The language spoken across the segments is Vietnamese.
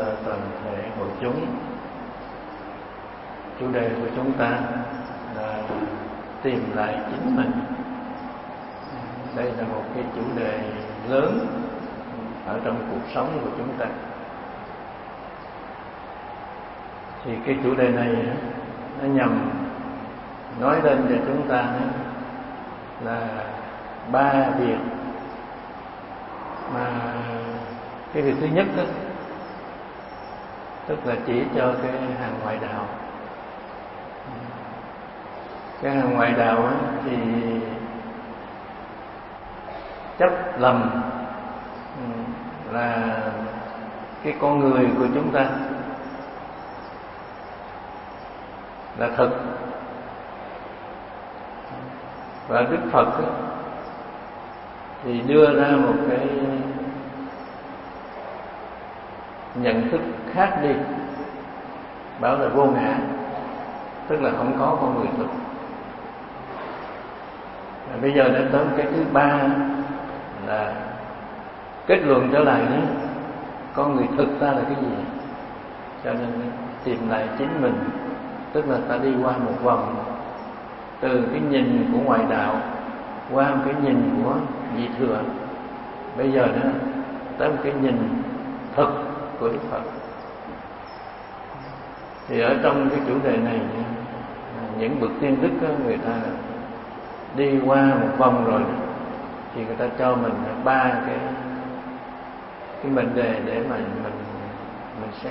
toàn thể hội chúng. Chủ đề của chúng ta là tìm lại chính mình. Đây là một cái chủ đề lớn ở trong cuộc sống của chúng ta. Thì cái chủ đề này nó nhằm nói lên cho chúng ta là 3 việc mà cái việc thứ nhất đó, tức là chỉ cho cái hàng ngoại đạo. Cái hàng ngoại đạo đó, thì chấp lầm là cái con người của chúng ta là thực, và Đức Phật đó, thì đưa ra một cái nhận thức khác đi, bảo là vô ngã, tức là không có con người thực. Và bây giờ đến tới cái thứ ba là kết luận trở lại đó, con người thực ta là cái gì. Cho nên tìm lại chính mình, tức là ta đi qua một vòng từ cái nhìn của ngoại đạo qua một cái nhìn của vị thừa, bây giờ đó tới một cái nhìn thực của Đức Phật. Thì ở trong cái chủ đề này, những bậc tiên đức đó, người ta đi qua một vòng rồi đó, thì người ta cho mình 3 cái mệnh đề để mà mình xét.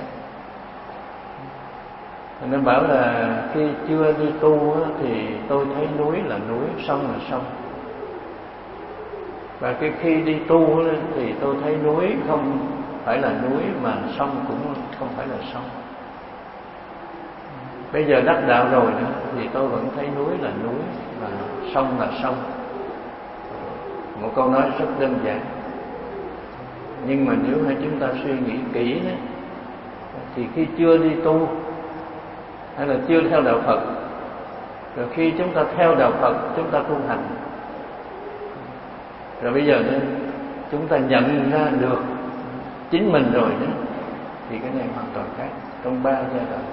Nó bảo là khi chưa đi tu á, thì tôi thấy núi là núi, sông là sông. Và khi đi tu á, thì tôi thấy núi không phải là núi, mà sông cũng không phải là sông. Bây giờ đắc đạo rồi đó, thì tôi vẫn thấy núi là núi, và sông là sông. Một câu nói rất đơn giản, nhưng mà nếu mà chúng ta suy nghĩ kỹ đó, thì khi chưa đi tu hay là chưa theo đạo Phật, rồi khi chúng ta theo đạo Phật, chúng ta tu hành, rồi bây giờ đó, chúng ta nhận ra được chính mình rồi đó, thì cái này hoàn toàn khác trong 3 giai đoạn.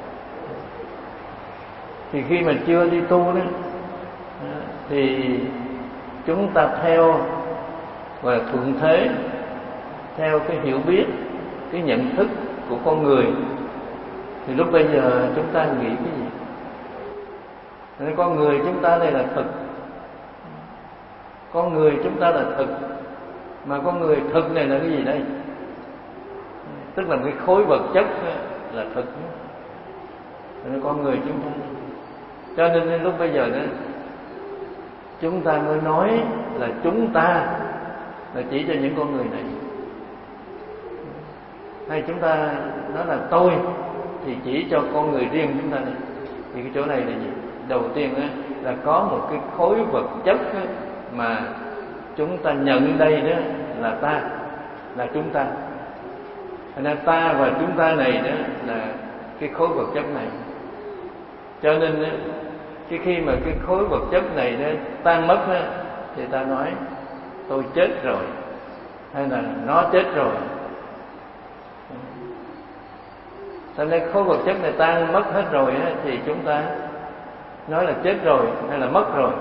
Thì khi mà chưa đi tu đó, thì chúng ta theo và thuận thế, theo cái hiểu biết, cái nhận thức của con người. Thì lúc bây giờ chúng ta nghĩ cái gì? Nên con người chúng ta đây là thực. Con người chúng ta là thực. Mà con người thực này là cái gì đây? Tức là cái khối vật chất là thực. Nên con người chúng ta. Cho nên lúc bây giờ đó, chúng ta mới nói là chúng ta, là chỉ cho những con người này. Hay chúng ta nói là tôi, thì chỉ cho con người riêng chúng ta này. Thì cái chỗ này là gì? Đầu tiên đó, là có một cái khối vật chất đó, mà chúng ta nhận đây đó là ta, là chúng ta. Nên ta và chúng ta này đó là cái khối vật chất này. Cho nên đó, khi mà cái khối vật chất này đó tan mất đó, thì ta nói tôi chết rồi, hay là nó chết rồi. Cho nên khối vật chất này tan mất hết rồi á, thì chúng ta nói là chết rồi hay là mất rồi.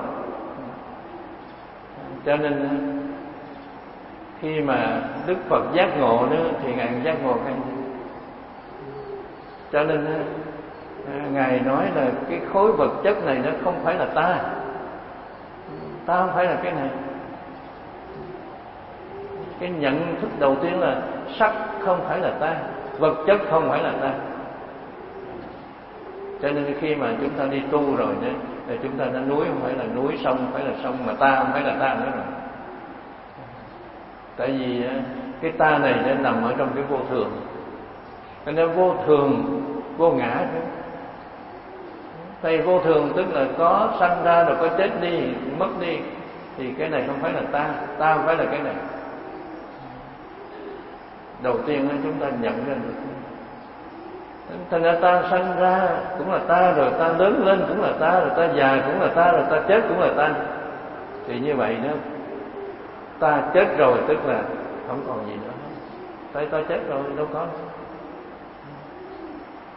Cho nên khi mà Đức Phật giác ngộ đó, thì Ngài giác ngộ cái gì? Cho nên Ngài nói là cái khối vật chất này nó không phải là ta. Ta không phải là cái này. Cái nhận thức đầu tiên là sắc không phải là ta, vật chất không phải là ta. Cho nên khi mà chúng ta đi tu rồi đó, thì chúng ta đã núi không phải là núi, sông không phải là sông, mà ta không phải là ta nữa rồi. Tại vì cái ta này nó nằm ở trong cái vô thường. Cho nên vô thường, vô ngã. Thầy vô thường tức là có sanh ra rồi có chết đi, mất đi. Thì cái này không phải là ta, ta không phải là cái này. Đầu tiên chúng ta nhận ra được. Thành ra ta sanh ra cũng là ta, rồi ta lớn lên cũng là ta, rồi ta già cũng là ta, rồi ta chết cũng là ta. Thì như vậy đó, ta chết rồi tức là không còn gì nữa. Tại ta chết rồi đâu có nữa.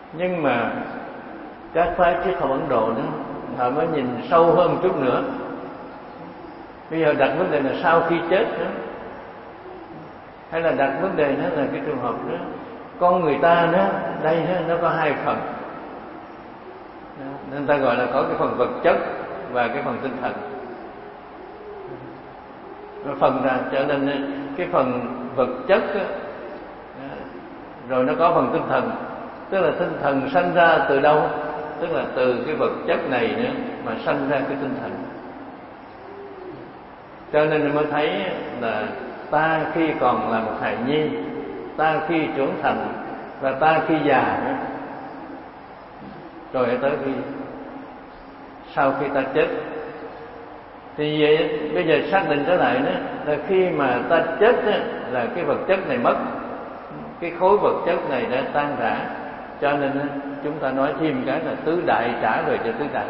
Nhưng mà các phái triết học Ấn Độ đó, họ mới nhìn sâu hơn chút nữa. Bây giờ đặt vấn đề là sau khi chết đó, hay là đặt vấn đề đó là cái trường hợp đó con người ta đó đây đó, nó có hai phần đó, nên ta gọi là có cái phần vật chất và cái phần tinh thần. Nó phần ra cho nên cái phần vật chất đó, rồi nó có phần tinh thần, tức là tinh thần sanh ra từ đâu, tức là từ cái vật chất này nữa mà sanh ra cái tinh thần. Cho nên mới thấy là ta khi còn là một hài nhi, ta khi trưởng thành và ta khi già nữa, rồi tới khi sau khi ta chết. Thì vậy, bây giờ xác định trở lại đó là khi mà ta chết đó, là cái vật chất này mất, cái khối vật chất này đã tan rã, cho nên chúng ta nói thêm cái là tứ đại trả về cho tứ đại.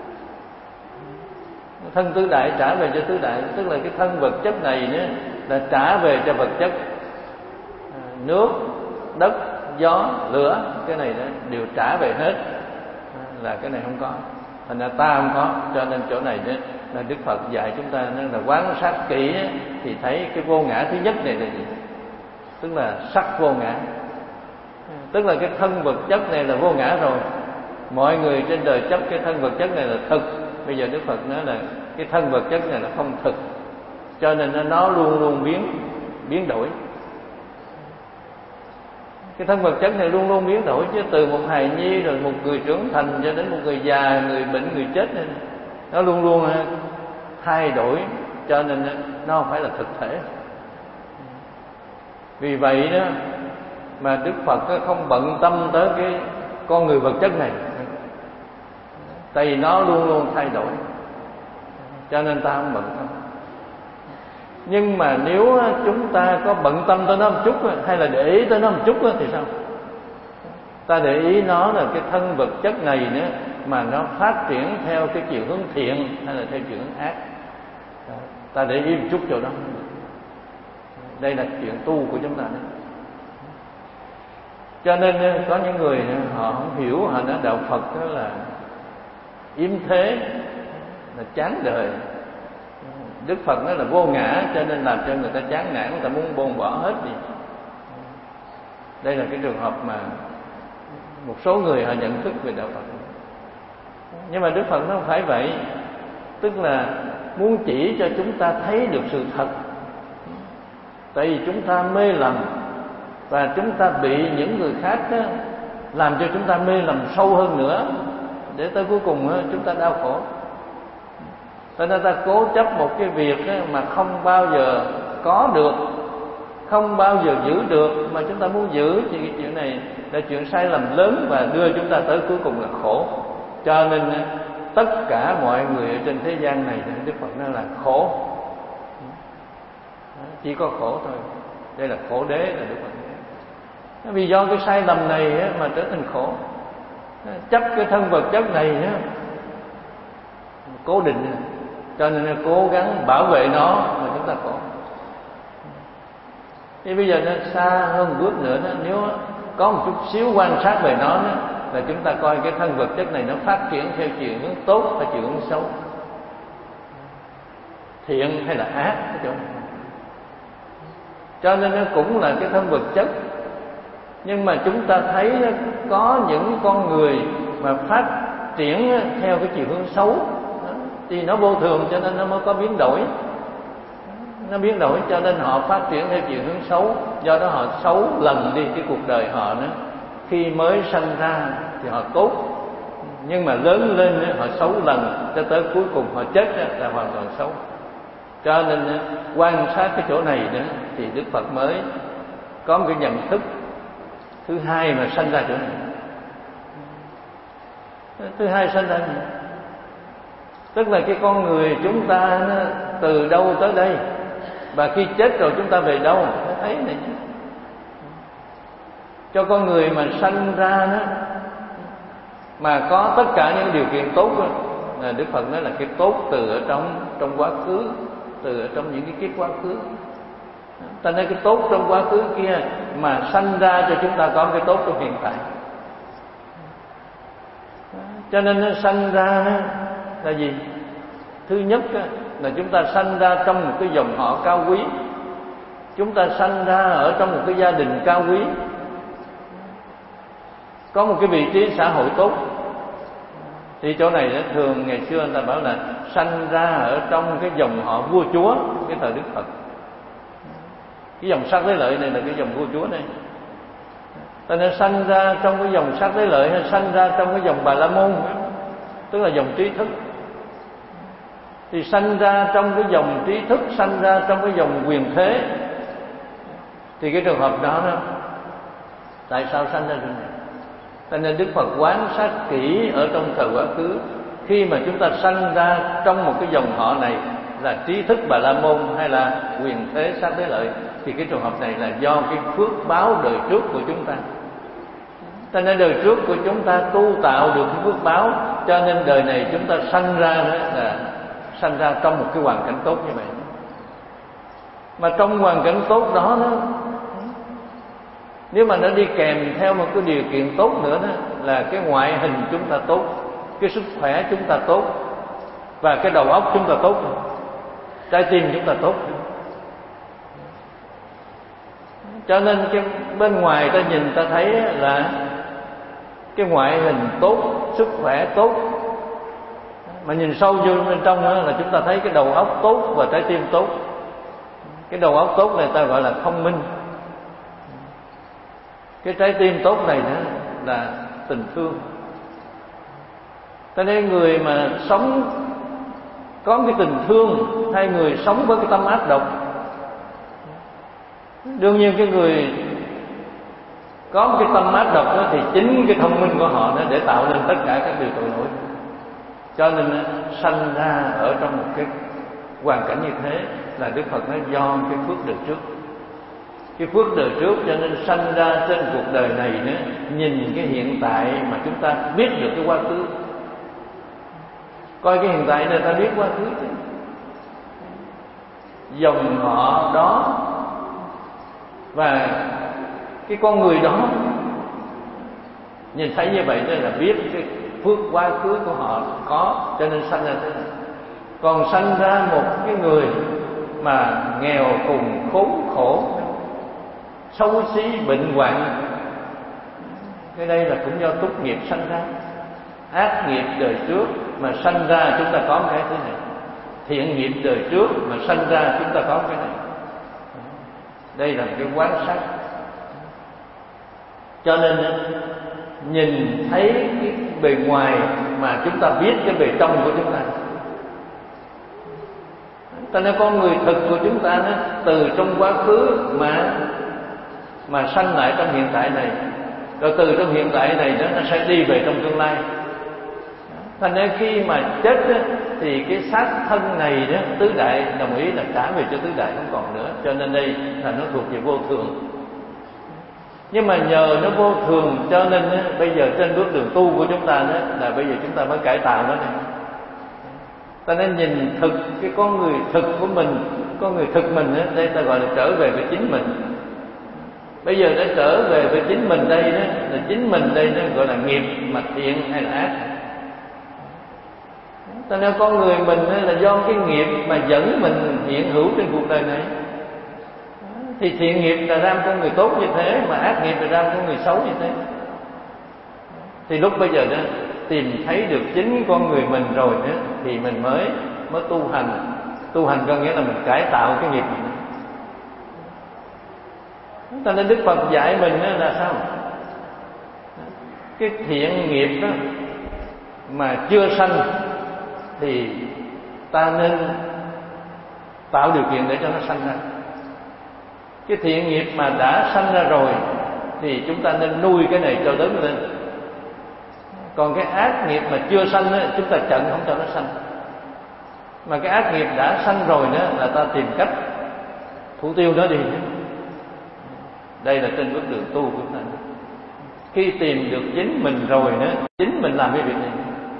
Thân tứ đại trả về cho tứ đại, tức là cái thân vật chất này nữa là trả về cho vật chất. Nước, đất, gió, lửa, cái này đó đều trả về hết, là cái này không có, thành ra ta không có. Cho nên chỗ này đó là Đức Phật dạy chúng ta nên là quan sát kỹ thì thấy cái vô ngã thứ nhất này là gì, tức là sắc vô ngã, tức là cái thân vật chất này là vô ngã rồi. Mọi người trên đời chấp cái thân vật chất này là thực. Bây giờ Đức Phật nói là cái thân vật chất này là không thực, cho nên nó luôn luôn biến đổi. Cái thân vật chất này luôn luôn biến đổi, chứ từ một hài nhi rồi một người trưởng thành cho đến một người già, người bệnh, người chết này, nó luôn luôn thay đổi, cho nên nó không phải là thực thể. Vì vậy đó mà Đức Phật không bận tâm tới cái con người vật chất này, tại vì nó luôn luôn thay đổi, cho nên ta không bận tâm. Nhưng mà nếu chúng ta có bận tâm tới nó một chút, hay là để ý tới nó một chút thì sao? Ta để ý nó là cái thân vật chất này nữa mà nó phát triển theo cái chiều hướng thiện hay là theo chiều hướng ác, ta để ý một chút chỗ đó. Đây là chuyện tu của chúng ta đấy. Cho nên có những người họ không hiểu, họ nói đạo Phật đó là yếm thế, là chán đời. Đức Phật nói là vô ngã, cho nên làm cho người ta chán nản, người ta muốn buông bỏ hết đi. Đây là cái trường hợp mà một số người họ nhận thức về đạo Phật. Nhưng mà Đức Phật nó không phải vậy, tức là muốn chỉ cho chúng ta thấy được sự thật. Tại vì chúng ta mê lầm, và chúng ta bị những người khác đó, làm cho chúng ta mê lầm sâu hơn nữa, để tới cuối cùng đó, chúng ta đau khổ. Cho nên ta cố chấp một cái việc đó mà không bao giờ có được, không bao giờ giữ được, mà chúng ta muốn giữ thì cái chuyện này là chuyện sai lầm lớn và đưa chúng ta tới cuối cùng là khổ. Cho nên tất cả mọi người ở trên thế gian này, Đức Phật nói là khổ, chỉ có khổ thôi. Đây là khổ đế, là Đức Phật nói. Vì do cái sai lầm này mà trở thành khổ, chấp cái thân vật chất này cố định, cho nên cố gắng bảo vệ nó mà chúng ta khổ. Thì bây giờ nó xa hơn bước nữa đó, nếu có một chút xíu quan sát về nó đó, là chúng ta coi cái thân vật chất này nó phát triển theo chiều hướng tốt hay chiều hướng xấu, thiện hay là ác cái chỗ này. Cho nên nó cũng là cái thân vật chất. Nhưng mà chúng ta thấy có những con người mà phát triển theo cái chiều hướng xấu thì nó vô thường, cho nên nó mới có biến đổi. Nó biến đổi cho nên họ phát triển theo chiều hướng xấu. Do đó họ xấu lần đi cái cuộc đời họ nữa. Khi mới sanh ra thì họ tốt, nhưng mà lớn lên họ xấu lần, cho tới cuối cùng họ chết là hoàn toàn xấu. Cho nên quan sát cái chỗ này nữa thì Đức Phật mới có một cái nhận thức thứ hai mà sanh ra chỗ này. Thứ hai sanh ra gì? Tức là cái con người chúng ta nó từ đâu tới đây, và khi chết rồi chúng ta về đâu? Nó thấy này chứ. Cho con người mà sanh ra đó mà có tất cả những điều kiện tốt đó, là Đức Phật nói là cái tốt từ ở trong quá khứ, từ ở trong những cái kiếp quá khứ. Ta nói cái tốt trong quá khứ kia mà sanh ra cho chúng ta có cái tốt trong hiện tại. Cho nên nó sanh ra là gì? Thứ nhất là chúng ta sanh ra trong một cái dòng họ cao quý, chúng ta sanh ra ở trong một cái gia đình cao quý, có một cái vị trí xã hội tốt. Thì chỗ này thường ngày xưa người ta bảo là sanh ra ở trong cái dòng họ vua chúa, cái thời Đức Phật. Cái dòng Sắc Đế Lợi này là cái dòng vua chúa này. Ta nên sanh ra trong cái dòng Sắc Đế Lợi hay sanh ra trong cái dòng Bà La Môn, tức là dòng trí thức. Thì sanh ra trong cái dòng trí thức, sanh ra trong cái dòng quyền thế, thì cái trường hợp đó tại sao sanh ra trong này? Cho nên Đức Phật quan sát kỹ ở trong thời quá khứ, khi mà chúng ta sanh ra trong một cái dòng họ này là trí thức Bà La Môn hay là quyền thế Sắc Đế Lợi, thì cái trường hợp này là do cái phước báo đời trước của chúng ta. Cho nên đời trước của chúng ta tu tạo được cái phước báo, cho nên đời này chúng ta sanh ra là sanh ra trong một cái hoàn cảnh tốt như vậy. Mà trong hoàn cảnh tốt đó nếu mà nó đi kèm theo một cái điều kiện tốt nữa đó, là cái ngoại hình chúng ta tốt, cái sức khỏe chúng ta tốt, và cái đầu óc chúng ta tốt, trái tim chúng ta tốt. Cho nên cái bên ngoài ta nhìn ta thấy là cái ngoại hình tốt, sức khỏe tốt, mà nhìn sâu vô bên trong đó là chúng ta thấy cái đầu óc tốt và trái tim tốt. Cái đầu óc tốt này ta gọi là thông minh, cái trái tim tốt này nữa là tình thương. Cho nên người mà sống có cái tình thương, hay người sống với cái tâm ác độc, đương nhiên cái người có một cái tâm ác độc đó, thì chính cái thông minh của họ để tạo nên tất cả các điều tội lỗi. Cho nên sanh ra ở trong một cái hoàn cảnh như thế là Đức Phật nói do cái phước đời trước. Cái phước đời trước cho nên sanh ra trên cuộc đời này nữa, nhìn cái hiện tại mà chúng ta biết được cái quá khứ. Coi cái hiện tại này ta biết quá khứ chứ. Dòng họ đó và cái con người đó, nhìn thấy như vậy nên là biết cái phước quá khứ của họ có, cho nên sanh ra thế này. Còn sanh ra một cái người mà nghèo cùng, khốn khổ, xấu xí, bệnh hoạn, cái đây là cũng do túc nghiệp sanh ra. Ác nghiệp đời trước mà sanh ra chúng ta có cái thế này, thiện nghiệp đời trước mà sanh ra chúng ta có cái này. Đây là cái quan sát. Cho nên nhìn thấy cái bề ngoài mà chúng ta biết cái bề trong của chúng ta. Cho nên con người thực của chúng ta từ trong quá khứ mà sanh lại trong hiện tại này, rồi từ trong hiện tại này nó sẽ đi về trong tương lai. Thành nên khi mà chết thì cái xác thân này đó, tứ đại đồng ý là trả về cho tứ đại không còn nữa. Cho nên đây là nó thuộc về vô thường. Nhưng mà nhờ nó vô thường cho nên bây giờ trên bước đường tu của chúng ta là bây giờ chúng ta mới cải tạo nó này. Ta nên nhìn thực cái con người thực của mình, con người thực mình đây ta gọi là trở về với chính mình. Bây giờ đã trở về với chính mình đây đó, là chính mình đây nó gọi là nghiệp mà thiện hay là ác. Ta nên con người mình là do cái nghiệp mà dẫn mình hiện hữu trên cuộc đời này. Thì thiện nghiệp là ra con người tốt như thế, mà ác nghiệp là ra con người xấu như thế. Thì lúc bây giờ đó tìm thấy được chính con người mình rồi đó, thì mình mới tu hành. Tu hành có nghĩa là mình cải tạo cái nghiệp mình. Cho nên Đức Phật dạy mình là sao? Cái thiện nghiệp đó mà chưa sanh thì ta nên tạo điều kiện để cho nó sanh ra. Cái thiện nghiệp mà đã sanh ra rồi thì chúng ta nên nuôi cái này cho lớn lên. Còn cái ác nghiệp mà chưa sanh chúng ta chặn không cho nó sanh. Mà cái ác nghiệp đã sanh rồi đó là ta tìm cách thủ tiêu nó đi. Đây là trên bước đường tu của chúng ta. Khi tìm được chính mình rồi đó, chính mình làm cái việc này.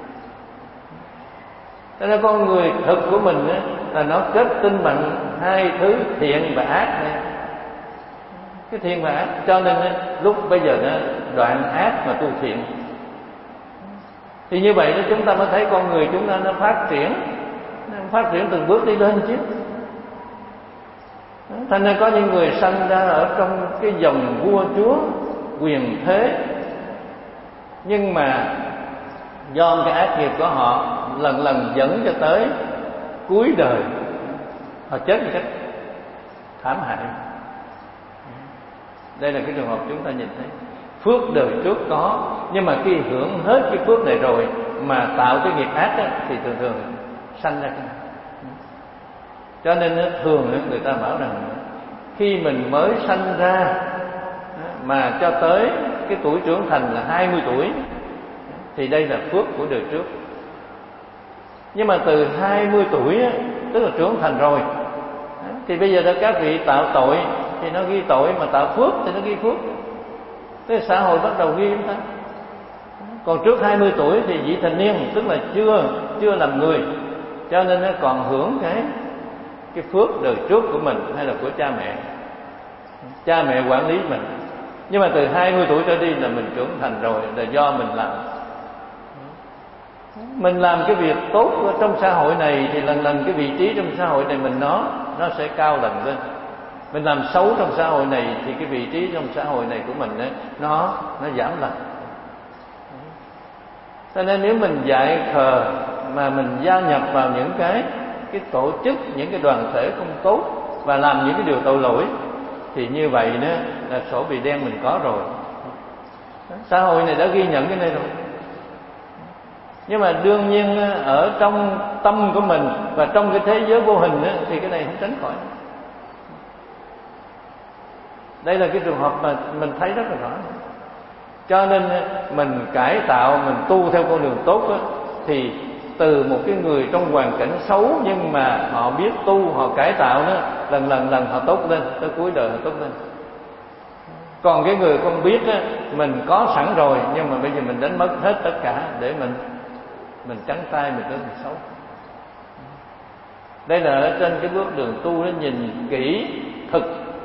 Cho nên con người thực của mình đó, là nó kết tinh bằng hai thứ thiện và ác này. Cái thiện và ác, cho nên lúc bây giờ đó đoạn ác mà tu thiện. Thì như vậy đó chúng ta mới thấy con người chúng ta nó phát triển từng bước đi lên chứ. Thành ra có những người sanh ra ở trong cái dòng vua chúa quyền thế, nhưng mà do cái ác nghiệp của họ lần lần dẫn cho tới cuối đời họ chết một cách thảm hại. Đây là cái trường hợp chúng ta nhìn thấy. Phước đời trước có, nhưng mà khi hưởng hết cái phước này rồi mà tạo cái nghiệp ác đó, thì thường thường sanh ra cái này. Cho nên thường người ta bảo rằng khi mình mới sanh ra mà cho tới cái tuổi trưởng thành là 20 tuổi thì đây là phước của đời trước. Nhưng mà từ 20 tuổi tức là trưởng thành rồi thì bây giờ đó các vị tạo tội thì nó ghi tội, mà tạo phước thì nó ghi phước. Thế xã hội bắt đầu ghi chúng ta. Còn trước 20 tuổi thì vị thành niên, tức là chưa làm người, cho nên nó còn hưởng cái phước đời trước của mình hay là của cha mẹ. Cha mẹ quản lý mình. Nhưng mà từ 20 tuổi trở đi là mình trưởng thành rồi, là do mình làm. Mình làm cái việc tốt ở trong xã hội này thì lần lần cái vị trí trong xã hội này mình nó sẽ cao lần lên. Mình làm xấu trong xã hội này thì cái vị trí trong xã hội này của mình ấy, nó giảm lần. Cho nên nếu mình dại khờ mà mình gia nhập vào những cái tổ chức, những cái đoàn thể không tốt và làm những cái điều tội lỗi thì như vậy đó là sổ bì đen mình có rồi. Xã hội này đã ghi nhận cái này rồi. Nhưng mà đương nhiên ở trong tâm của mình và trong cái thế giới vô hình thì cái này không tránh khỏi. Đây là cái trường hợp mà mình thấy rất là rõ. Cho nên mình cải tạo, mình tu theo con đường tốt đó, thì từ một cái người trong hoàn cảnh xấu nhưng mà họ biết tu, họ cải tạo đó, lần họ tốt lên, tới cuối đời họ tốt lên. Còn cái người không biết đó, mình có sẵn rồi nhưng mà bây giờ mình đánh mất hết tất cả để mình trắng tay, mình trở thành xấu. Đây là ở trên cái bước đường tu nó nhìn kỹ thực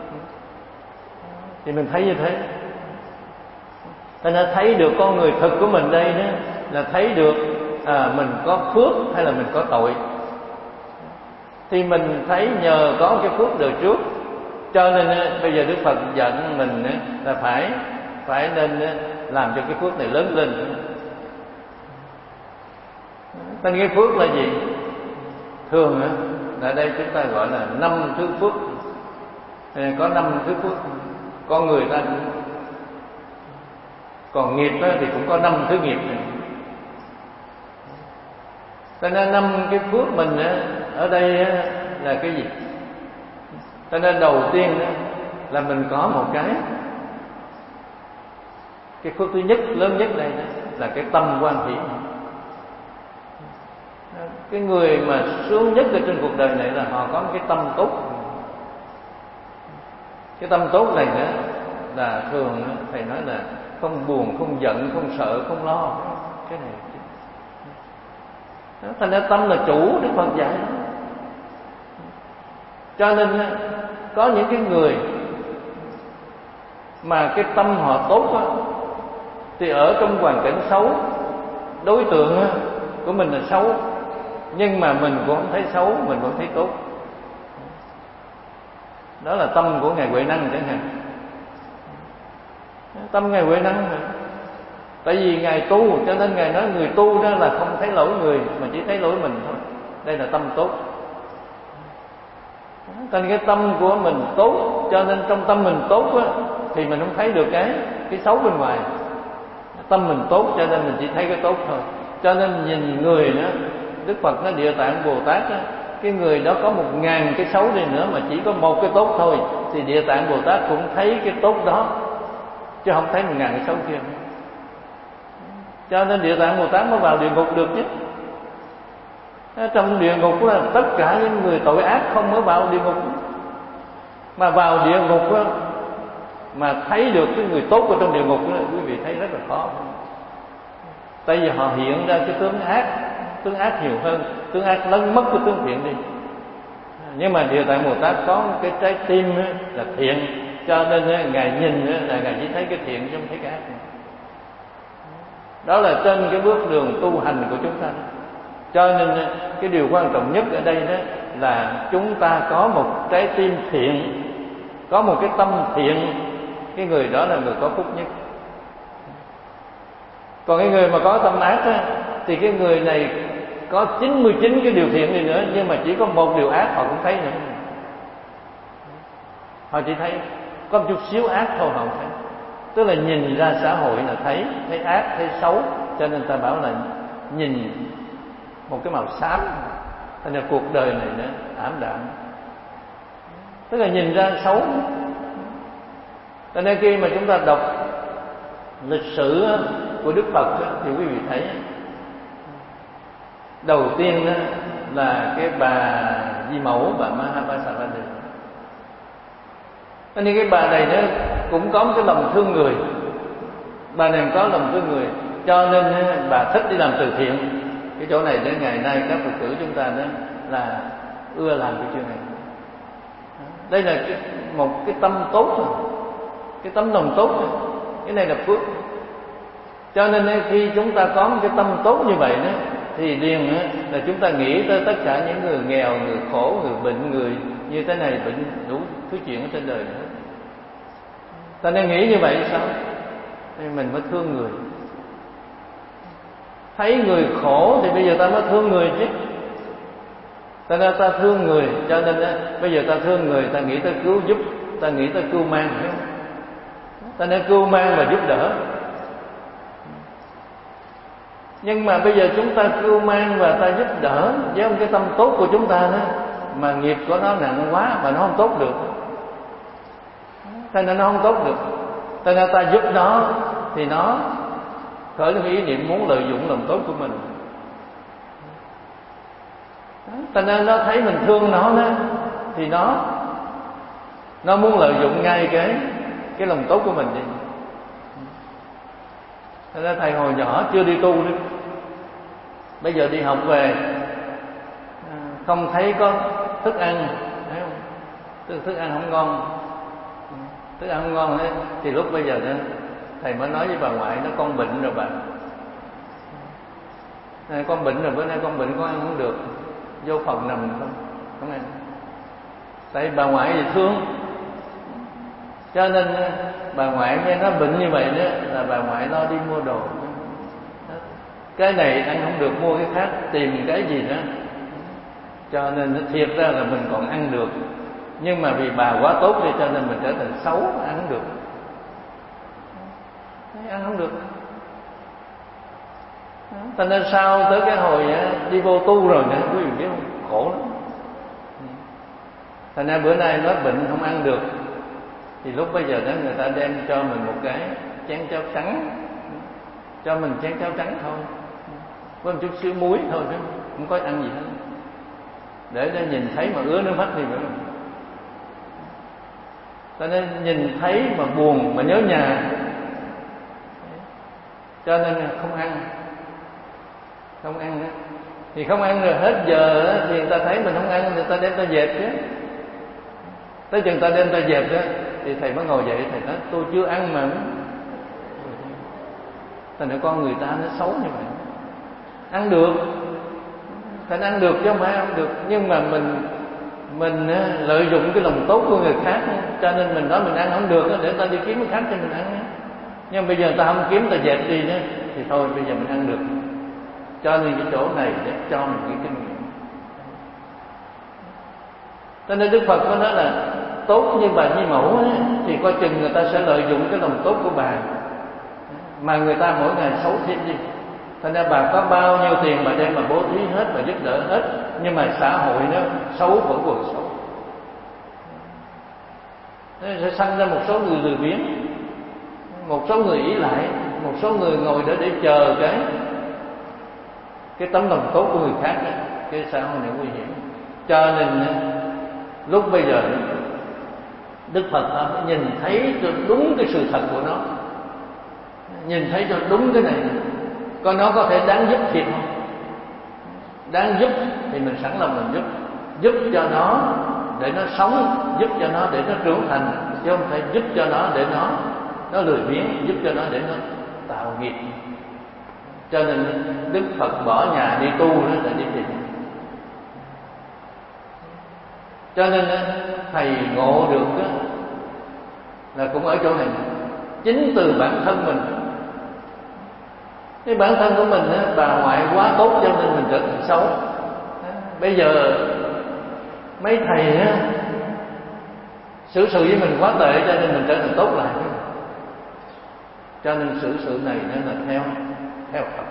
thì mình thấy như thế. Cho nên thấy được con người thực của mình đây đó là thấy được mình có phước hay là mình có tội. Thì mình thấy nhờ có cái phước đời trước, cho nên bây giờ Đức Phật dặn mình là phải nên làm cho cái phước này lớn lên. Nên cái phước là gì? Thường ở đây chúng ta gọi là 5 thứ phước. Có 5 thứ phước. Con người ta còn nghiệp thì cũng có 5 thứ nghiệp này. Cho nên 5 cái phước mình ở đây là cái gì? Cho nên đầu tiên là mình có một cái phước thứ nhất, lớn nhất đây là cái tâm quan hỷ. Cái người mà sướng nhất ở trên cuộc đời này là họ có một cái tâm tốt. Cái tâm tốt này là thường thầy nói là không buồn, không giận, không sợ, không lo. Cái này thành ra tâm là chủ, Đức Phật dạy. Cho nên có những cái người mà cái tâm họ tốt thì ở trong hoàn cảnh xấu, đối tượng của mình là xấu, nhưng mà mình cũng không thấy xấu, mình vẫn thấy tốt. Đó là tâm của Ngài Huệ Năng chẳng hạn. Tâm Ngài Huệ Năng mà. Tại vì Ngài tu, cho nên Ngài nói người tu đó là không thấy lỗi người, mà chỉ thấy lỗi mình thôi. Đây là tâm tốt. Thành cái tâm của mình tốt, cho nên trong tâm mình tốt thì mình không thấy được cái xấu bên ngoài. Tâm mình tốt cho nên mình chỉ thấy cái tốt thôi. Cho nên nhìn người đó, Đức Phật nói Địa Tạng Bồ Tát đó, cái người đó có 1000 cái xấu đi nữa mà chỉ có một cái tốt thôi, thì Địa Tạng Bồ Tát cũng thấy cái tốt đó, chứ không thấy 1000 cái xấu kia. Cho nên Địa Tạng Bồ Tát mới vào địa ngục được chứ. Trong địa ngục là tất cả những người tội ác không mới vào địa ngục, mà vào địa ngục mà thấy được cái người tốt ở trong địa ngục quý vị thấy rất là khó. Tại vì họ hiện ra cái tướng ác nhiều hơn, tướng ác lấn mất cái tướng thiện đi. Nhưng mà Địa Tạng Bồ Tát có cái trái tim là thiện, cho nên Ngài nhìn là Ngài chỉ thấy cái thiện chứ không thấy cái ác. Đó là trên cái bước đường tu hành của chúng ta. Cho nên cái điều quan trọng nhất ở đây đó là chúng ta có một trái tim thiện, có một cái tâm thiện, cái người đó là người có phúc nhất. Còn cái người mà có tâm ác á, thì cái người này có 99 cái điều thiện đi nữa, nhưng mà chỉ có một điều ác họ cũng thấy nữa. Họ chỉ thấy có một chút xíu ác thôi, họ không thấy. Tức là nhìn ra xã hội là thấy ác, thấy xấu. Cho nên ta bảo là nhìn một cái màu xám, thành ra cuộc đời này nó ảm đạm. Tức là nhìn ra xấu. Cho nên khi mà chúng ta đọc lịch sử của Đức Phật thì quý vị thấy đầu tiên là cái bà Di Mẫu, bà Mahabharata. Cho nên cái bà này nó cũng có một cái lòng thương người. Bà này có lòng thương người, cho nên bà thích đi làm từ thiện. Cái chỗ này đến ngày nay các Phật tử chúng ta đó là ưa làm cái chuyện này. Đây là một cái tâm tốt thôi, cái tấm lòng tốt thôi. Cái này là phước. Cho nên khi chúng ta có một cái tâm tốt như vậy đó, thì liền là chúng ta nghĩ tới tất cả những người nghèo, người khổ, người bệnh, người như thế này, bệnh đủ thứ chuyện ở trên đời nữa. Ta nên nghĩ như vậy sao? Thì mình mới thương người. Thấy người khổ thì bây giờ ta mới thương người chứ. Ta nên ta thương người, cho nên bây giờ ta thương người, ta nghĩ tới cứu giúp, ta nghĩ tới cưu mang, hiểu không? Ta nên cưu mang và giúp đỡ. Nhưng mà bây giờ chúng ta cưu mang và ta giúp đỡ với một cái tâm tốt của chúng ta đó, mà nghiệp của nó nặng quá mà nó không tốt được, cho nên nó không tốt được. Cho nên ta giúp nó thì nó khởi lên ý niệm muốn lợi dụng lòng tốt của mình. Cho nên nó thấy mình thương nó đó, thì nó muốn lợi dụng ngay cái lòng tốt của mình đi. Cho nên thầy hồi nhỏ chưa đi tu đi, bây giờ đi học về không thấy có thức ăn, thấy không? Thức ăn không ngon, thức ăn không ngon ấy, thì lúc bây giờ đó, thầy mới nói với bà ngoại, nó con bệnh rồi bà. Này, con bệnh rồi, bữa nay con bệnh, con ăn không được, vô phòng nằm không ăn. Tại bà ngoại thì thương, cho nên bà ngoại nghe nó bệnh như vậy đó là bà ngoại lo đi mua đồ. Cái này ăn không được, mua cái khác, tìm cái gì đó. Cho nên thiệt ra là mình còn ăn được, nhưng mà vì bà quá tốt đi cho nên mình trở thành xấu, ăn không được. Ăn không được. Cho nên sau tới cái hồi đi vô tu rồi nè, quý vị biết không? Khổ lắm. Thành ra bữa nay nói bệnh không ăn được, thì lúc bây giờ đó người ta đem cho mình một cái chén cháo trắng, cho mình chén cháo trắng thôi, với một chút xíu muối thôi chứ không có ăn gì hết, để nó nhìn thấy mà ứa nước mắt đi nữa. Cho nên nhìn thấy mà buồn mà nhớ nhà, cho nên không ăn đó. Thì không ăn rồi hết giờ thì người ta thấy mình không ăn, người ta đem ta dẹp chứ. Tới chừng ta đem ta dẹp đó thì thầy mới ngồi dậy, thầy nói tôi chưa ăn mà. Thành ra con người ta nó xấu như vậy. Ăn được, thành ăn được chứ không phải ăn được, nhưng mà mình lợi dụng cái lòng tốt của người khác, cho nên mình nói mình ăn không được để ta đi kiếm cái khác cho mình ăn. Nhưng bây giờ ta không kiếm, ta dẹp đi đó, thì thôi bây giờ mình ăn được. Cho nên cái chỗ này để cho mình cái kinh nghiệm. Cho nên Đức Phật có nói là tốt như bà Di Mẫu ấy, thì coi chừng người ta sẽ lợi dụng cái lòng tốt của bà, mà người ta mỗi ngày xấu thêm đi. Thành ra bà có bao nhiêu tiền bà đem bà bố thí hết, bà giúp đỡ hết, nhưng mà xã hội nó xấu vẫn còn xấu. Nó sẽ sanh ra một số người lười biếng, một số người ỷ lại, một số người ngồi để chờ cái tấm lòng tốt của người khác đó. Cái xã hội này nguy hiểm. Cho nên lúc bây giờ Đức Phật mới nhìn thấy cho đúng cái sự thật của nó, nhìn thấy cho đúng cái này, coi nó có thể đáng giúp thiệt không. Đáng giúp thì mình sẵn lòng mình giúp cho nó để nó sống, giúp cho nó để nó trưởng thành, chứ không phải giúp cho nó để nó lười biếng, giúp cho nó để nó tạo nghiệp. Cho nên Đức Phật bỏ nhà đi tu đó là đi tìm. Cho nên thầy ngộ được đó, là cũng ở chỗ này, chính từ bản thân mình. Cái bản thân của mình á, bà ngoại quá tốt cho nên mình trở thành xấu. Bây giờ mấy thầy á, xử sự với mình quá tệ cho nên mình trở thành tốt lại. Cho nên xử sự này nó là theo Phật.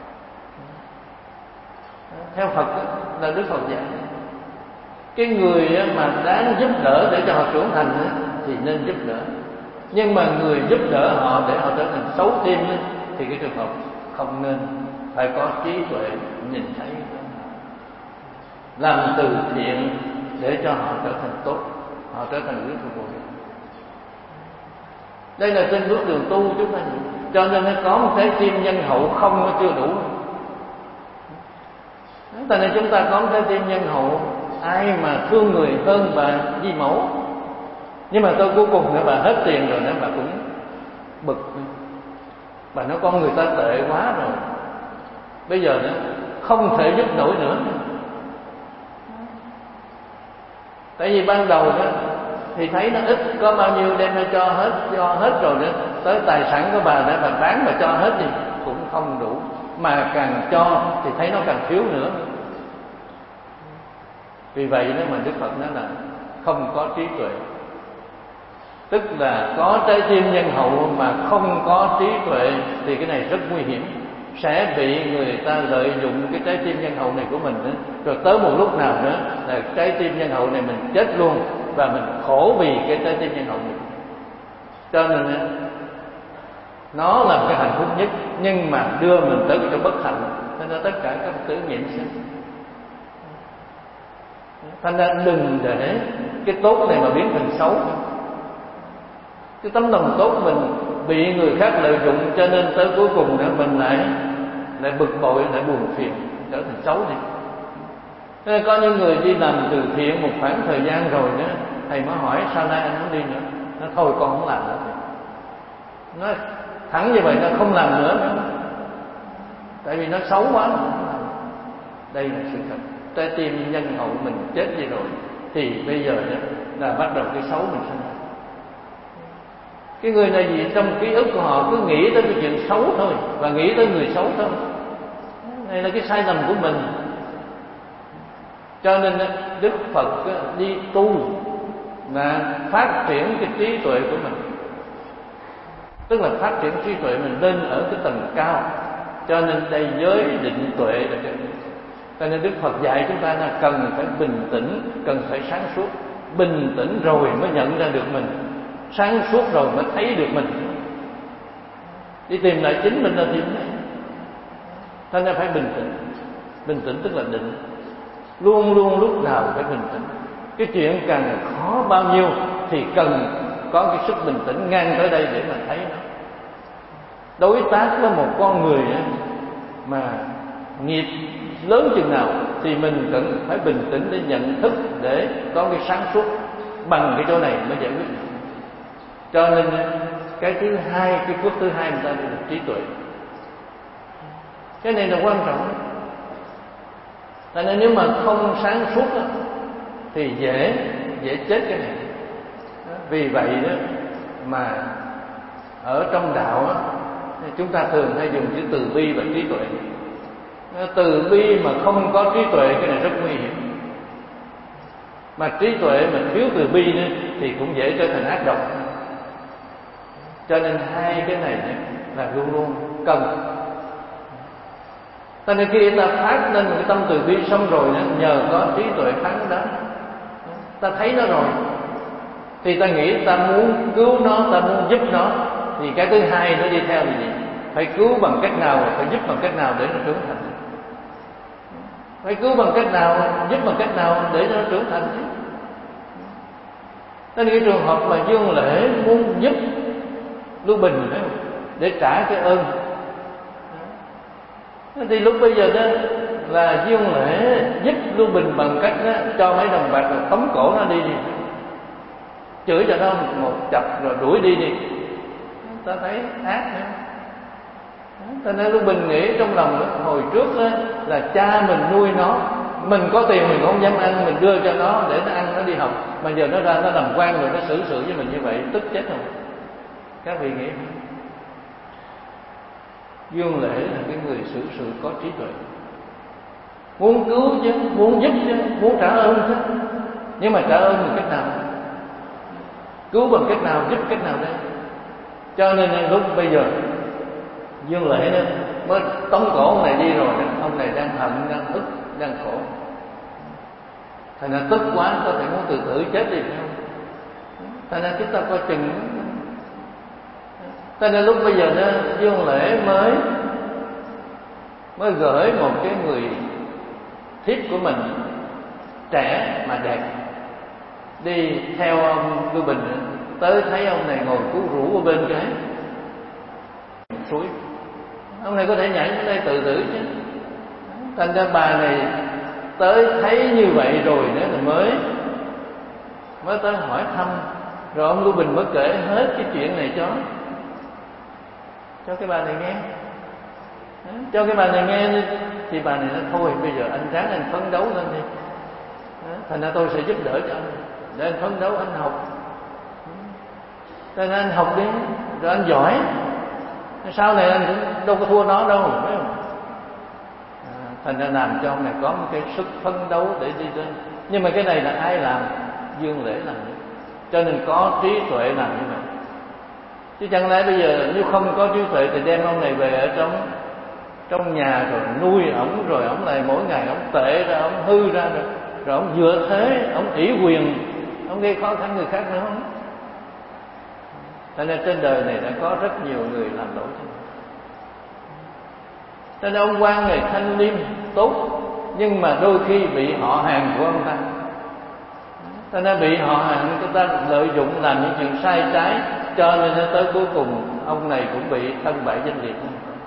Theo Phật là Đức Phật dạy. Cái người mà đáng giúp đỡ để cho họ trưởng thành thì nên giúp đỡ. Nhưng mà người giúp đỡ họ để họ trở thành xấu thêm thì cái trường hợp không nên. Phải có trí tuệ nhìn thấy, làm từ thiện để cho họ trở thành tốt, họ trở thành quý thuộc. Đây là trên bước đường tu chúng ta. Cho nên nó có một trái tim nhân hậu không nó chưa đủ. Tại nên chúng ta có một trái tim nhân hậu, ai mà thương người hơn bà Di Mẫu. Nhưng mà tôi cuối cùng nữa bà hết tiền rồi nữa, bà cũng bực. Bà nói con người ta tệ quá rồi, bây giờ nữa không thể giúp nổi nữa. Tại vì ban đầu đó thì thấy nó ít, có bao nhiêu đem ra cho hết rồi nữa. Tới tài sản của bà đã bà bán mà cho hết thì cũng không đủ. Mà càng cho thì thấy nó càng thiếu nữa. Vì vậy đó mà Đức Phật nói là không có trí tuệ. Tức là có trái tim nhân hậu mà không có trí tuệ thì cái này rất nguy hiểm. Sẽ bị người ta lợi dụng cái trái tim nhân hậu này của mình nữa. Rồi tới một lúc nào nữa là trái tim nhân hậu này mình chết luôn, và mình khổ vì cái trái tim nhân hậu này. Cho nên nó là cái hạnh phúc nhất, nhưng mà đưa mình tới cái bất hạnh. Cho nên tất cả các tử nghiệm sinh. Thành ra đừng để cái tốt này mà biến thành xấu. Cái tấm lòng tốt mình bị người khác lợi dụng, cho nên tới cuối cùng nữa mình lại bực bội, lại buồn phiền, trở thành xấu đi. Nên có những người đi làm từ thiện một khoảng thời gian rồi nữa, thầy mới hỏi sao nay anh không đi nữa. Nó thôi con không làm nữa. Nó thẳng như vậy, nó không làm nữa. Tại vì nó xấu quá. Đây là sự thật. Trái tim nhân hậu mình chết đi rồi thì bây giờ là bắt đầu cái xấu mình sinh ra. Cái người này gì trong ký ức của họ cứ nghĩ tới cái chuyện xấu thôi, và nghĩ tới người xấu thôi. Đây là cái sai lầm của mình. Cho nên Đức Phật đi tu là phát triển cái trí tuệ của mình. Tức là phát triển trí tuệ mình lên ở cái tầng cao. Cho nên đây giới định tuệ là cái. Cho nên Đức Phật dạy chúng ta là cần phải bình tĩnh, cần phải sáng suốt. Bình tĩnh rồi mới nhận ra được mình, sáng suốt rồi mới thấy được mình. Đi tìm lại chính mình là tìm đấy. Cho nên phải bình tĩnh. Bình tĩnh tức là định. Luôn luôn lúc nào phải bình tĩnh. Cái chuyện càng khó bao nhiêu thì cần có cái sức bình tĩnh ngang tới đây để mà thấy nó. Đối tác với một con người mà nghiệp lớn chừng nào thì mình cần phải bình tĩnh để nhận thức, để có cái sáng suốt. Bằng cái chỗ này mới giải quyết. Cho nên cái thứ hai, cái phước thứ hai người ta là trí tuệ. Cái này là quan trọng. Tại nên nếu mà không sáng suốt thì dễ chết cái này. Vì vậy đó mà ở trong đạo chúng ta thường hay dùng chữ từ bi và trí tuệ. Từ bi mà không có trí tuệ cái này rất nguy hiểm. Mà trí tuệ mà thiếu từ bi nữa thì cũng dễ trở thành ác độc. Cho nên hai cái này là luôn luôn cần. Cho nên khi ta phát lên một cái tâm từ bi xong rồi, nhờ có trí tuệ phán đó, ta thấy nó rồi thì ta nghĩ ta muốn cứu nó, ta muốn giúp nó, thì cái thứ hai nó đi theo là gì? Phải cứu bằng cách nào, phải giúp bằng cách nào để nó trưởng thành. Phải cứu bằng cách nào, giúp bằng cách nào để nó trưởng thành. Nên cái trường hợp mà Dương Lễ muốn giúp Lưu Bình để trả cái ơn, thì lúc bây giờ đó là Dương Lễ giúp Lưu Bình bằng cách đó, cho mấy đồng bạc rồi tống cổ nó đi, chửi cho nó một chập rồi đuổi đi. Ta thấy ác nữa. Cho nên lúc Bình nghĩ trong lòng hồi trước đó, là cha mình nuôi nó, mình có tiền mình không dám ăn, mình đưa cho nó để nó ăn, nó đi học, mà giờ nó ra nó làm quan rồi, nó xử sự với mình như vậy, tức chết rồi. Các vị nghĩ Dương Lễ là cái người xử sự có trí tuệ, muốn cứu chứ, muốn giúp chứ, muốn trả ơn chứ, nhưng mà trả ơn bằng cách nào, cứu bằng cách nào, giúp cách nào đây? Cho nên lúc bây giờ Dương Lễ đó mới tống cổ ông này đi rồi, ông này đang hận, đang ức, đang khổ, thành ra tức quá có thể muốn tự tử chết đi, phải không? Thành ra chúng ta coi chừng. Cho nên lúc bây giờ đó Dương Lễ mới gửi một cái người thiếp của mình trẻ mà đẹp đi theo ông Lưu Bình, tới thấy ông này ngồi cứu rũ ở bên cái suối, ông này có thể nhảy xuống đây tự tử chứ. Thành ra bà này tới thấy như vậy rồi nữa là mới tới hỏi thăm, rồi ông Lưu Bình mới kể hết cái chuyện này cho cái bà này nghe. Cho cái bà này nghe thì bà này nói thôi bây giờ anh ráng anh phấn đấu lên đi, thành ra tôi sẽ giúp đỡ cho anh, để anh phấn đấu, anh học, cho nên anh học đi rồi anh giỏi, sau này anh cũng đâu có thua nó đâu, phải không? Thành ra làm cho ông này có một cái sức phấn đấu để đi lên. Nhưng mà cái này là ai làm? Dương Lễ làm. Cho nên có trí tuệ làm như vậy. Chứ chẳng lẽ bây giờ nếu không có trí tuệ thì đem ông này về ở trong nhà rồi nuôi ổng, rồi ổng lại mỗi ngày ổng tệ ra, ổng hư ra, rồi ổng dựa thế, ổng ủy quyền, ổng gây khó khăn người khác nữa không? Cho nên trên đời này đã có rất nhiều người làm lỗi cho mình. Cho nên ông quan này thanh liêm tốt, nhưng mà đôi khi bị họ hàng của ông ta, cho nên bị họ hàng người ta lợi dụng làm những chuyện sai trái, cho nên tới cuối cùng ông này cũng bị thân bại danh liệt.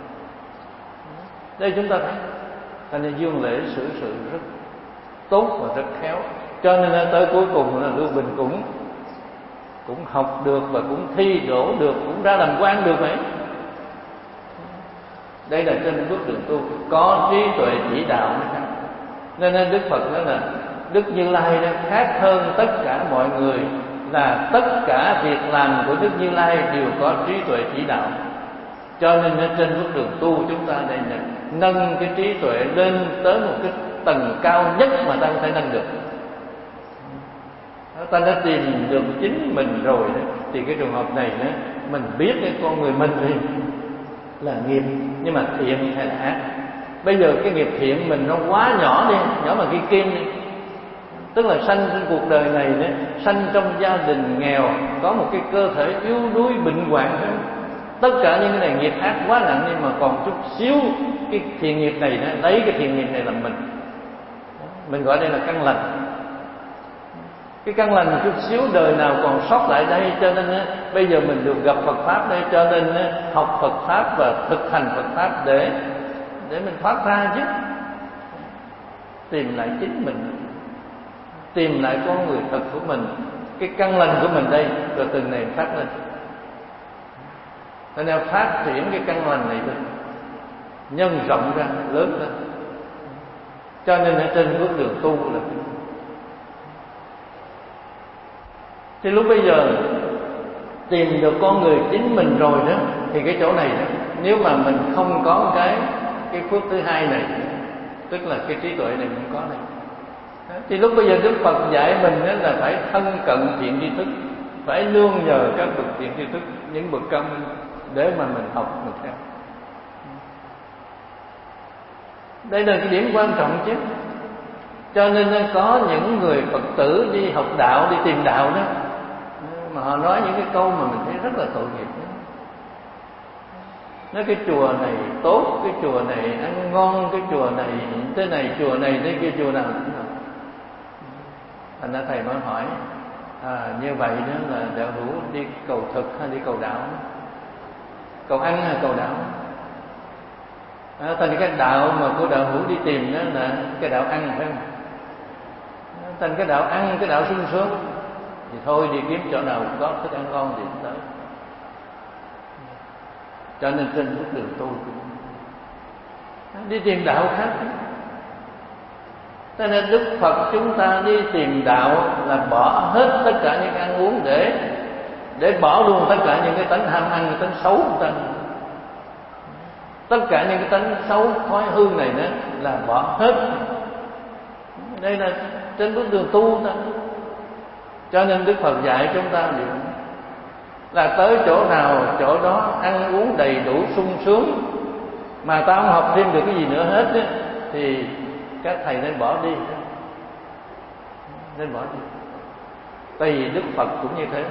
Đây chúng ta thấy, cho nên Dương Lễ xử sự rất tốt và rất khéo, cho nên tới cuối cùng là Lưu Bình cũng học được và cũng thi đỗ được, cũng ra làm quan được vậy. Đây là trên bước đường tu có trí tuệ chỉ đạo mới khác. Nên Đức Phật nói là Đức Như Lai đó khác hơn tất cả mọi người, là tất cả việc làm của Đức Như Lai đều có trí tuệ chỉ đạo. Cho nên trên bước đường tu chúng ta đây là nâng cái trí tuệ lên tới một cái tầng cao nhất mà ta có thể nâng được. Ta đã tìm được chính mình rồi đó, thì cái trường hợp này đó, mình biết cái con người mình thì là nghiệp, nhưng mà thiện hay là ác. Bây giờ cái nghiệp thiện mình nó quá nhỏ đi, nhỏ bằng cái kim đi. Tức là sanh trên cuộc đời này đó, sanh trong gia đình nghèo, có một cái cơ thể yếu đuối bệnh hoạn đó. Tất cả những cái này nghiệp ác quá nặng, nhưng mà còn chút xíu cái thiện nghiệp này đó, lấy cái thiện nghiệp này làm mình gọi đây là căn lành. Cái căn lành chút xíu đời nào còn sót lại đây, cho nên bây giờ mình được gặp Phật pháp đây, cho nên học Phật pháp và thực hành Phật pháp để mình thoát ra chứ, tìm lại chính mình, tìm lại con người thật của mình, cái căn lành của mình đây, rồi từng này phát lên. Nên phát triển cái căn lành này lên, nhân rộng ra, lớn lên. Cho nên ở trên bước đường tu là thì lúc bây giờ tìm được con người chính mình rồi đó, thì cái chỗ này đó, nếu mà mình không có cái phước thứ hai này, tức là cái trí tuệ này mình có này, thì lúc bây giờ Đức Phật dạy mình đó là phải thân cận thiện tri thức, phải nương nhờ các bậc thiện tri thức, những bậc căn để mà mình học mình theo. Đây là cái điểm quan trọng chứ. Cho nên có những người Phật tử đi học đạo, đi tìm đạo đó, mà họ nói những cái câu mà mình thấy rất là tội nghiệp đó. Nói cái chùa này tốt, cái chùa này ăn ngon, cái chùa này thế này, chùa này thế kia, chùa nào cũng nào. Thành ra thầy mới hỏi, như vậy đó là đạo hữu đi cầu thực hay đi cầu đạo? Cầu ăn hay cầu đạo? Thành cái đạo mà của đạo hữu đi tìm đó là cái đạo ăn, phải không? Thành cái đạo ăn, cái đạo sung sướng, thì thôi đi kiếm chỗ nào có thức ăn ngon thì tới. Cho nên trên bước đường tu đi tìm đạo khác. Cho nên Đức Phật chúng ta đi tìm đạo là bỏ hết tất cả những ăn uống để bỏ luôn tất cả những cái tánh ham ăn, cái tánh xấu của ta. Tất cả những cái tánh xấu thói hư này nữa là bỏ hết. Đây là trên bước đường tu ta. Cho nên Đức Phật dạy chúng ta điều là tới chỗ nào chỗ đó ăn uống đầy đủ sung sướng, mà ta không học thêm được cái gì nữa hết ấy, thì các thầy nên bỏ đi. Nên bỏ đi. Tại vì Đức Phật cũng như thế.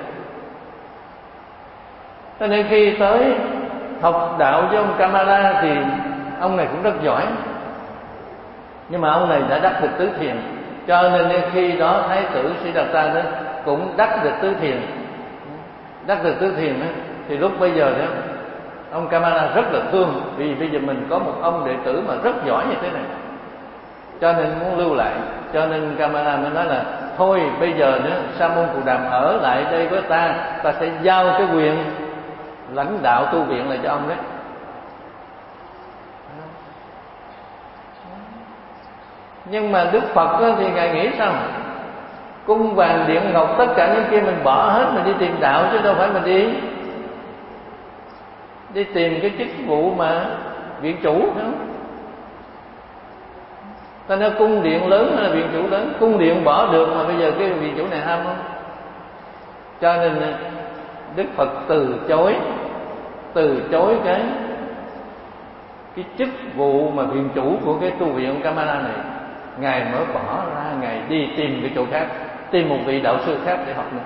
Cho nên khi tới học đạo với ông Kamala thì ông này cũng rất giỏi, nhưng mà ông này đã đắc được tứ thiền. Cho nên khi đó Thái tử Siddhartha đó cũng đắc được tứ thiền. Đắc được tứ thiền đó, thì lúc bây giờ đó ông Kamala rất là thương, vì bây giờ mình có một ông đệ tử mà rất giỏi như thế này, cho nên muốn lưu lại. Cho nên Kamala mới nói là thôi bây giờ nữa Sa môn Cù Đàm ở lại đây với ta sẽ giao cái quyền lãnh đạo tu viện lại cho ông đấy. Nhưng mà Đức Phật thì Ngài nghĩ sao? Cung vàng điện ngọc tất cả những kia mình bỏ hết, mình đi tìm đạo, chứ đâu phải mình đi tìm cái chức vụ mà viện chủ nữa. Ta nói cung điện lớn hay là viện chủ lớn? Cung điện bỏ được mà bây giờ cái viện chủ này ham không? Cho nên Đức Phật từ chối cái chức vụ mà viện chủ của cái tu viện Kamala này. Ngài mới bỏ ra, Ngài đi tìm cái chỗ khác, tìm một vị đạo sư khác để học nữa.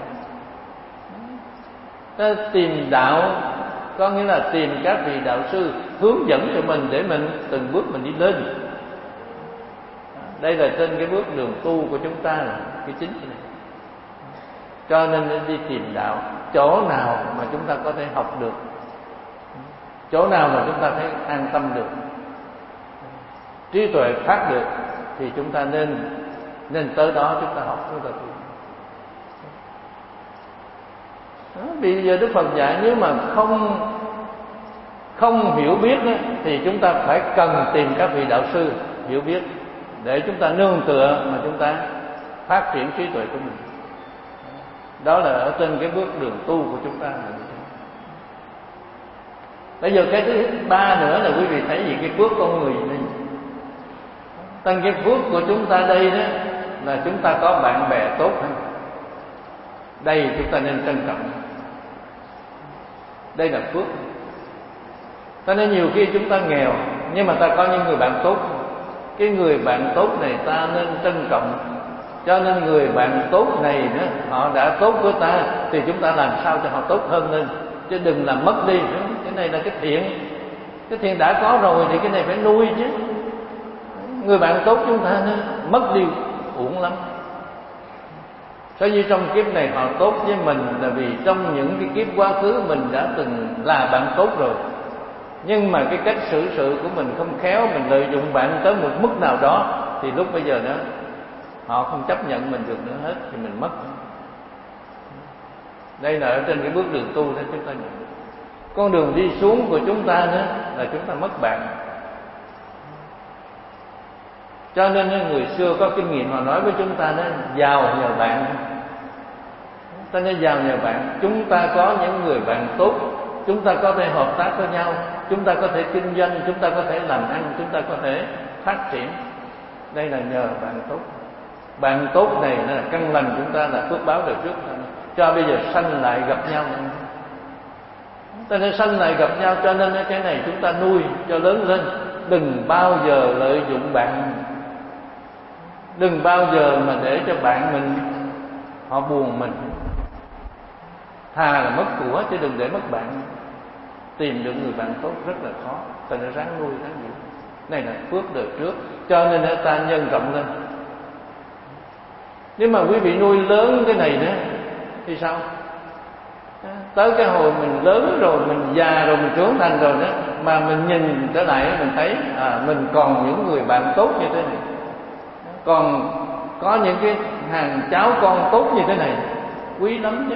Ta tìm đạo có nghĩa là tìm các vị đạo sư hướng dẫn cho mình để mình từng bước mình đi lên. Đây là trên cái bước đường tu của chúng ta là cái chính này. Cho nên đi tìm đạo, chỗ nào mà chúng ta có thể học được, chỗ nào mà chúng ta thấy an tâm được, trí tuệ phát được, thì chúng ta nên tới đó chúng ta học, chúng ta tu. Bây giờ Đức Phật dạy nếu mà không hiểu biết đó, thì chúng ta phải cần tìm các vị đạo sư hiểu biết để chúng ta nương tựa mà chúng ta phát triển trí tuệ của mình. Đó là ở trên cái bước đường tu của chúng ta. Bây giờ cái thứ ba nữa là quý vị thấy gì? Cái phước con người này. Tăng cái phước của chúng ta đây đó là chúng ta có bạn bè tốt hơn. Đây chúng ta nên trân trọng. Đây là phước. Ta nói nhiều khi chúng ta nghèo, nhưng mà ta có những người bạn tốt. Cái người bạn tốt này ta nên trân trọng. Cho nên người bạn tốt này đó, họ đã tốt với ta thì chúng ta làm sao cho họ tốt hơn lên, chứ đừng làm mất đi. Cái này là cái thiện. Cái thiện đã có rồi thì cái này phải nuôi chứ. Người bạn tốt chúng ta nó mất đi uổng lắm. Sở dĩ trong kiếp này họ tốt với mình là vì trong những cái kiếp quá khứ mình đã từng là bạn tốt rồi. Nhưng mà cái cách xử sự của mình không khéo, mình lợi dụng bạn tới một mức nào đó, thì lúc bây giờ đó họ không chấp nhận mình được nữa hết, thì mình mất. Đây là ở trên cái bước đường tu đó chúng ta nhận. Con đường đi xuống của chúng ta đó là chúng ta mất bạn. Cho nên người xưa có kinh nghiệm họ nói với chúng ta đó, giàu nhờ bạn. Ta nói giàu nhờ bạn. Chúng ta có những người bạn tốt, chúng ta có thể hợp tác với nhau, chúng ta có thể kinh doanh, chúng ta có thể làm ăn, chúng ta có thể phát triển. Đây là nhờ bạn tốt. Bạn tốt này là căn lành chúng ta, là phước báo đời trước, cho bây giờ sanh lại gặp nhau. Ta nên sanh lại gặp nhau, cho nên cái này chúng ta nuôi cho lớn lên. Đừng bao giờ lợi dụng bạn, đừng bao giờ mà để cho bạn mình họ buồn mình. Thà là mất của chứ đừng để mất bạn. Tìm được người bạn tốt rất là khó, ta nên ráng nuôi ráng giữ. Này là phước đời trước, cho nên ta nhân rộng lên. Nếu mà quý vị nuôi lớn cái này nữa thì sao? Tới cái hồi mình lớn rồi, mình già rồi, mình trưởng thành rồi đó, mà mình nhìn trở lại mình thấy mình còn những người bạn tốt như thế này, còn có những cái hàng cháu con tốt như thế này, quý lắm chứ.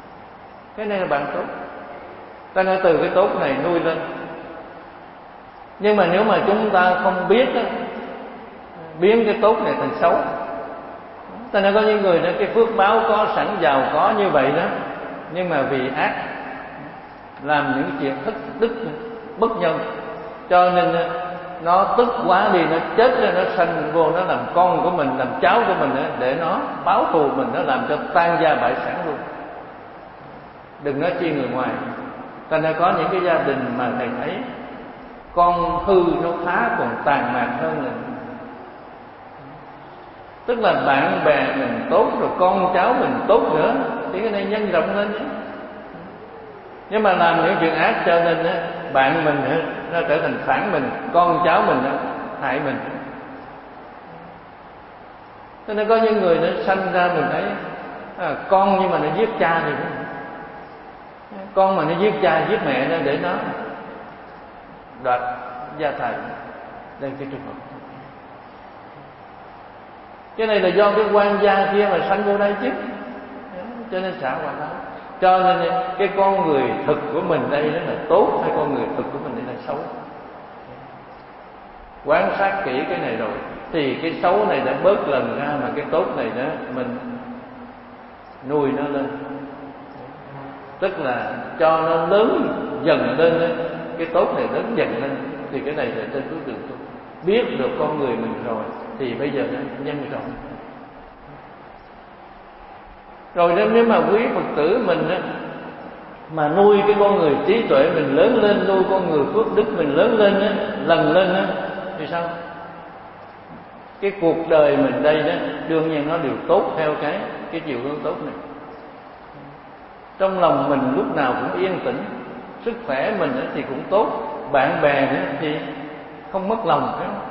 Cái này là bạn tốt. Ta nói từ cái tốt này nuôi lên. Nhưng mà nếu mà chúng ta không biết đó, biến cái tốt này thành xấu, ta nên có những người đó cái phước báo có sẵn, giàu có như vậy đó, nhưng mà vì ác làm những chuyện thất đức bất nhân, cho nên nó tức quá đi, nó chết ra, nó sanh vô, nó làm con của mình, làm cháu của mình để nó báo thù mình, nó làm cho tan gia bại sản luôn. Đừng nói chi người ngoài. Ta nên có những cái gia đình mà thầy thấy con hư nó phá còn tàn mạc hơn nữa. Tức là bạn bè mình tốt rồi con cháu mình tốt nữa, thì cái này nhân rộng lên. Nhưng mà làm những chuyện ác cho nên bạn mình nó trở thành phản mình, con cháu mình hại mình. Cho nên có những người nó sanh ra mình thấy con nhưng mà nó giết cha thì con mà nó giết cha giết mẹ nó để nó đoạt gia tài. Đây cái trường hợp. Cái này là do cái quan gia kia mà sanh vô đây chứ, cho nên xả quả đó. Cho nên cái con người thực của mình đây đó là tốt, hay con người thực của mình đây là xấu. Quan sát kỹ cái này rồi thì cái xấu này đã bớt lần ra, mà cái tốt này đó mình nuôi nó lên, tức là cho nó lớn dần lên đó. Cái tốt này lớn dần lên thì cái này là trên bước đường tu. Biết được con người mình rồi thì bây giờ nó nhân rộng. Rồi nếu mà quý Phật tử mình á, mà nuôi cái con người trí tuệ mình lớn lên, nuôi con người phước đức mình lớn lên á, lần lên á, thì sao? Cái cuộc đời mình đây đó đương nhiên nó đều tốt theo cái chiều hướng tốt này. Trong lòng mình lúc nào cũng yên tĩnh, sức khỏe mình thì cũng tốt, bạn bè thì không mất lòng, phải không?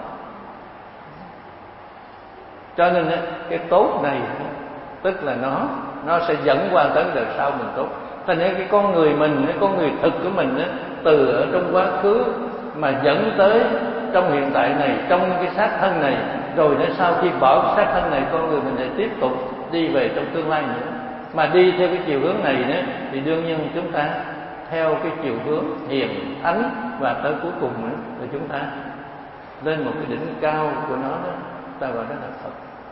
Cho nên cái tốt này tức là nó sẽ dẫn qua tới đời sau mình tốt. Thành ra cái con người mình, cái con người thực của mình từ ở trong quá khứ mà dẫn tới trong hiện tại này, trong cái xác thân này, rồi đến sau khi bỏ cái xác thân này, con người mình sẽ tiếp tục đi về trong tương lai nữa. Mà đi theo cái chiều hướng này đó, thì đương nhiên chúng ta theo cái chiều hướng hiền thánh, và tới cuối cùng nữa là chúng ta lên một cái đỉnh cao của nó đó, ta gọi đó là Phật.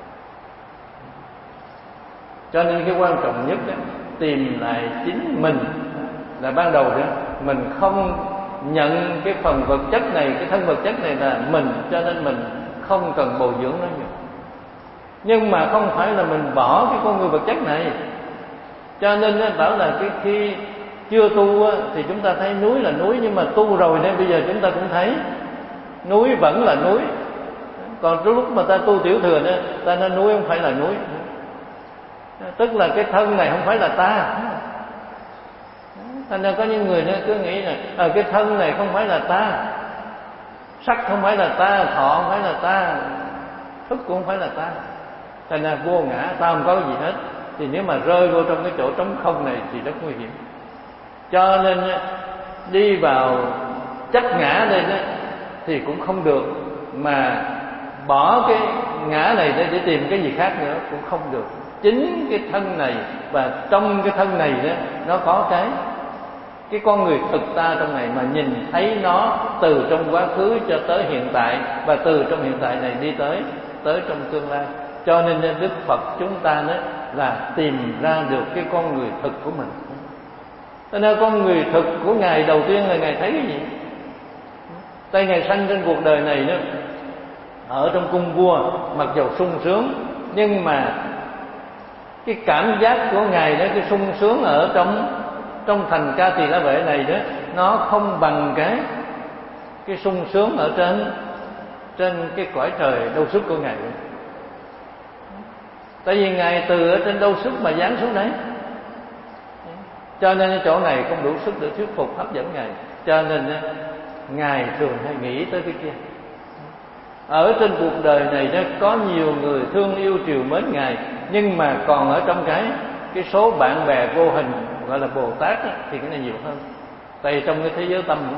Cho nên cái quan trọng nhất đó, tìm lại chính mình. Là ban đầu đó mình không nhận cái phần vật chất này, cái thân vật chất này là mình, cho nên mình không cần bồi dưỡng nó nhiều. Nhưng mà không phải là mình bỏ cái con người vật chất này. Cho nên bảo là cái khi chưa tu thì chúng ta thấy núi là núi, nhưng mà tu rồi nên bây giờ chúng ta cũng thấy núi vẫn là núi. Còn lúc mà ta tu tiểu thừa nữa, ta nói núi không phải là núi, tức là cái thân này không phải là ta. Thành ra có những người nữa cứ nghĩ là cái thân này không phải là ta, sắc không phải là ta, thọ không phải là ta, thức cũng không phải là ta. Thành ra vô ngã, ta không có gì hết. Thì nếu mà rơi vô trong cái chỗ trống không này thì rất nguy hiểm. Cho nên đi vào chấp ngã đây đó thì cũng không được, mà bỏ cái ngã này để tìm cái gì khác nữa cũng không được. Chính cái thân này, và trong cái thân này đó nó có cái con người thực ta trong này, mà nhìn thấy nó từ trong quá khứ cho tới hiện tại, và từ trong hiện tại này đi tới trong tương lai. Cho nên Đức Phật chúng ta đó là tìm ra được cái con người thực của mình. Cho nên con người thực của Ngài đầu tiên là Ngài thấy cái gì? Tại Ngài sanh trên cuộc đời này đó, ở trong cung vua, mặc dù sung sướng, nhưng mà cái cảm giác của Ngài đó, cái sung sướng ở trong thành Ca Tỳ La Vệ này đó, nó không bằng cái sung sướng ở trên cái cõi trời đâu xuất của Ngài. Tại vì Ngài từ ở trên đâu xuất mà giáng xuống đấy, cho nên chỗ này không đủ sức để thuyết phục hấp dẫn Ngài. Cho nên Ngài thường hay nghĩ tới cái kia. Ở trên cuộc đời này đó có nhiều người thương yêu trìu mến Ngài, nhưng mà còn ở trong cái số bạn bè vô hình gọi là Bồ Tát đó, thì cái này nhiều hơn. Tại vì trong cái thế giới tâm đó.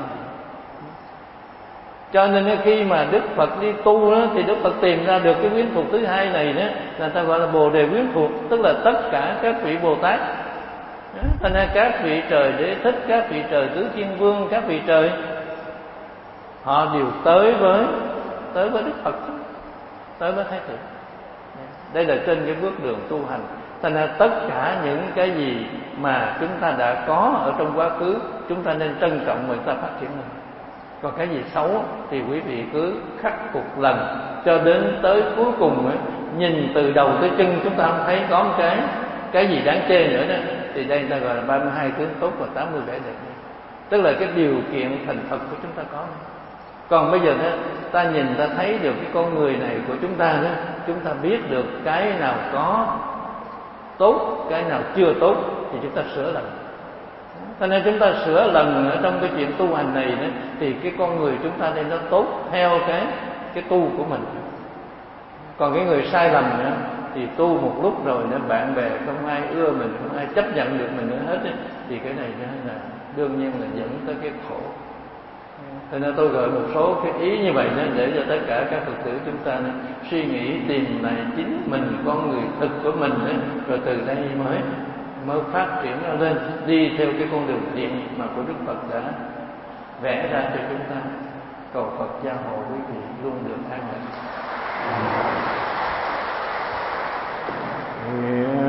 Cho nên khi mà Đức Phật đi tu đó, thì Đức Phật tìm ra được cái quyến thuộc thứ hai này đó, là ta gọi là Bồ Đề quyến thuộc, tức là tất cả các vị Bồ Tát. Thành ra các vị trời Đế Thích, các vị trời Tứ Thiên Vương, các vị trời họ đều tới với Đức Phật, tới với Thái Thượng. Đây là trên cái bước đường tu hành. Thành ra tất cả những cái gì mà chúng ta đã có ở trong quá khứ, chúng ta nên trân trọng và chúng ta phát triển mình. Còn cái gì xấu thì quý vị cứ khắc phục lần cho đến tới cuối cùng ấy, nhìn từ đầu tới chân chúng ta không thấy có một cái gì đáng chê nữa đó, thì đây ta gọi là 32 tướng tốt và 80 vẻ đẹp. Tức là cái điều kiện thành Phật của chúng ta có. Còn bây giờ đó, ta nhìn ta thấy được cái con người này của chúng ta đó, chúng ta biết được cái nào có tốt, cái nào chưa tốt thì chúng ta sửa lần. Cho nên chúng ta sửa lần ở trong cái chuyện tu hành này đó, thì cái con người chúng ta nên nó tốt theo cái tu của mình. Còn cái người sai lầm nữa thì tu một lúc rồi nữa bạn bè không ai ưa mình, không ai chấp nhận được mình nữa hết ấy, thì cái này là đương nhiên là dẫn tới cái khổ. Cho nên tôi gọi một số cái ý như vậy để cho tất cả các Phật tử chúng ta suy nghĩ tìm lại chính mình, con người thực của mình ấy, rồi từ đây mới phát triển lên, đi theo cái con đường thiện mà của Đức Phật đã vẽ ra cho chúng ta. Cầu Phật gia hộ quý vị luôn được an lành.